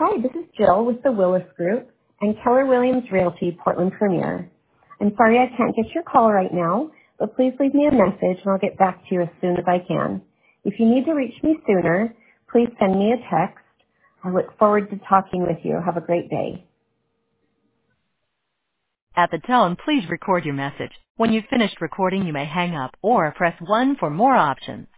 Hi, this is Jill with the Willis Group and Keller Williams Realty Portland Premier. I'm sorry I can't get your call right now, but please leave me a message and I'll get back to you as soon as I can. If you need to reach me sooner, please send me a text. I look forward to talking with you. Have a great day. At the tone, please record your message. When you've finished recording, you may hang up or press 1 for more options.